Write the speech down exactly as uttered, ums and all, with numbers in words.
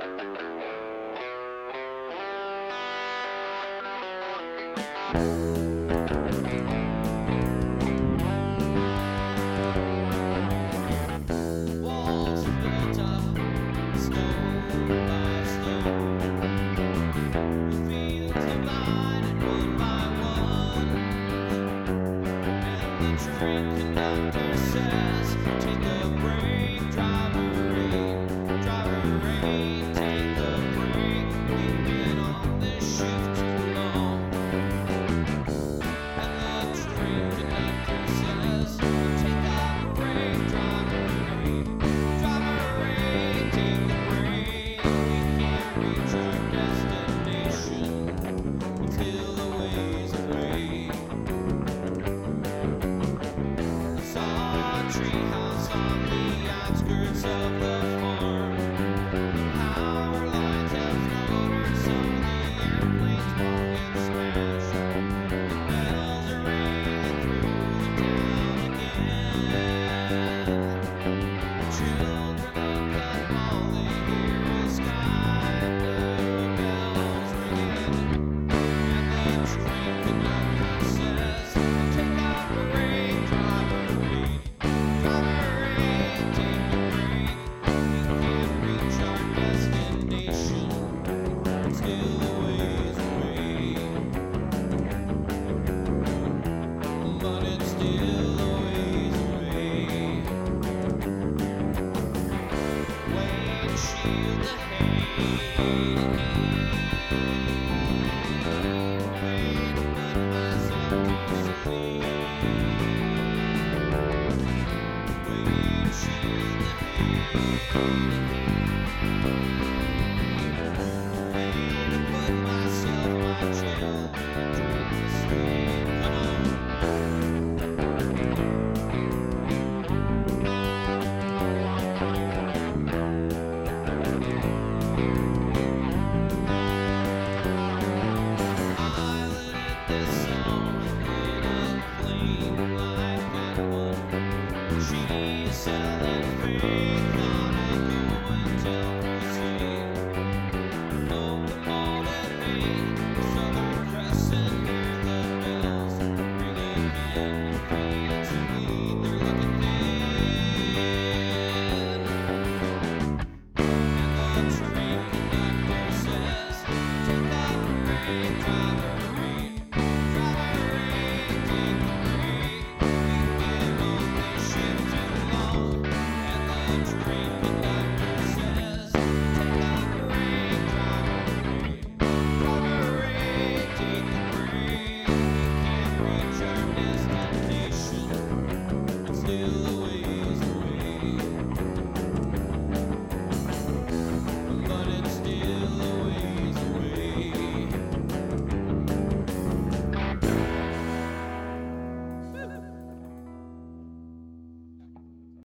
Walls built up, stone by stone. The fields divided one by one. And the train conductor says, take a break, driver eight, driver eight, take a break. We've been on this shift too long. And the train conductor says, take a break, driver eight, driver eight, take a break. We can't reach our destination until the ways away. I saw a treehouse on the outskirts of the farm. The power lines have motors, so the airplanes won't get smashed. The bells are ringing through the town again. Children look up, all they hear is sky blue bells ringing. And the train conductor says, take a break, driver eight, driver eight, take a break. We can't reach our destination, still a ways away. But it's still a ways away. Windshield to hate, way to put myself to sleep. Windshield to hate.